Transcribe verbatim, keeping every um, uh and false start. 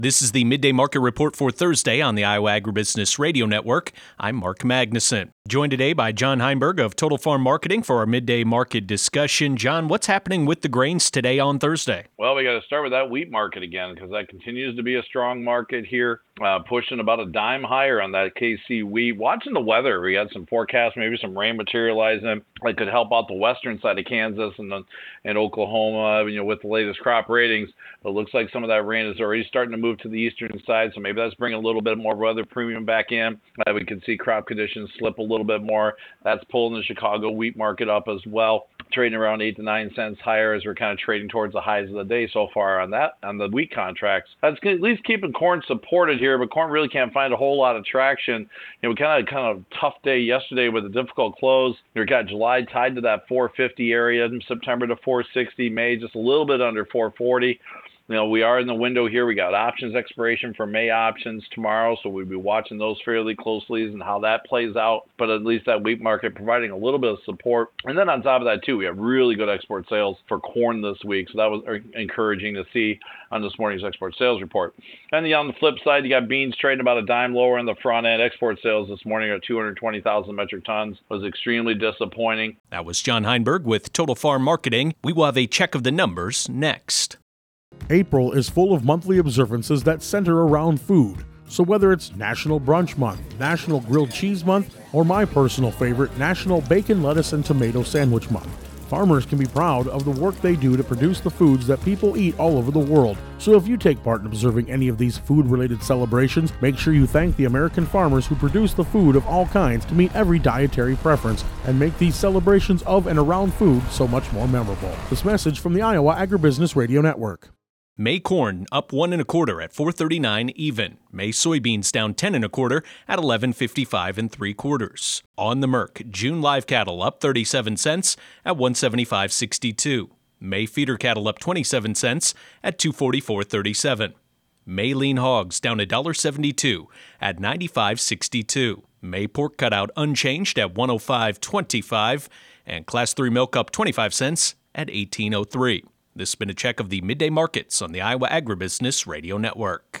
This is the Midday Market Report for Thursday on the Iowa Agribusiness Radio Network. I'm Mark Magnuson. Joined today by John Heinberg of Total Farm Marketing for our midday market discussion. John, what's happening with the grains today on Thursday? Well, we got to start with that wheat market again because that continues to be a strong market here, uh, pushing about a dime higher on that K C wheat. Watching the weather, we had some forecasts, maybe some rain materializing that could help out the western side of Kansas and the, and Oklahoma, you know, with the latest crop ratings. But it looks like some of that rain is already starting to move to the eastern side, so maybe that's bringing a little bit more weather premium back in. Uh, we can see crop conditions slip a little bit more. That's pulling the Chicago wheat market up as well, trading around eight to nine cents higher as we're kind of trading towards the highs of the day so far on that on the wheat contracts. That's at least keeping corn supported here, but corn really can't find a whole lot of traction. You know, we kind of kind of tough day yesterday with a difficult close. We got July tied to that four fifty area, September to four sixty, May just a little bit under four forty. You know, we are in the window here. We got options expiration for May options tomorrow, so we'll be watching those fairly closely and how that plays out. But at least that wheat market providing a little bit of support. And then on top of that, too, we have really good export sales for corn this week, so that was encouraging to see on this morning's export sales report. And on the flip side, you got beans trading about a dime lower in the front end. Export sales this morning are two hundred twenty thousand metric tons. Was extremely disappointing. That was John Heinberg with Total Farm Marketing. We will have a check of the numbers next. April is full of monthly observances that center around food. So whether it's National Brunch Month, National Grilled Cheese Month, or my personal favorite, National Bacon, Lettuce, and Tomato Sandwich Month, farmers can be proud of the work they do to produce the foods that people eat all over the world. So if you take part in observing any of these food-related celebrations, make sure you thank the American farmers who produce the food of all kinds to meet every dietary preference and make these celebrations of and around food so much more memorable. This message from the Iowa Agribusiness Radio Network. May corn up one and a quarter at four thirty-nine even. May soybeans down ten and a quarter at eleven fifty-five and three quarters. On the Merc, June live cattle up thirty-seven cents at one seventy-five sixty-two. May feeder cattle up twenty-seven cents at two forty-four thirty-seven. May lean hogs down one seventy-two at ninety-five sixty-two. May pork cutout unchanged at one oh five twenty-five, and Class three milk up twenty-five cents at eighteen oh three. This has been a check of the midday markets on the Iowa Agribusiness Radio Network.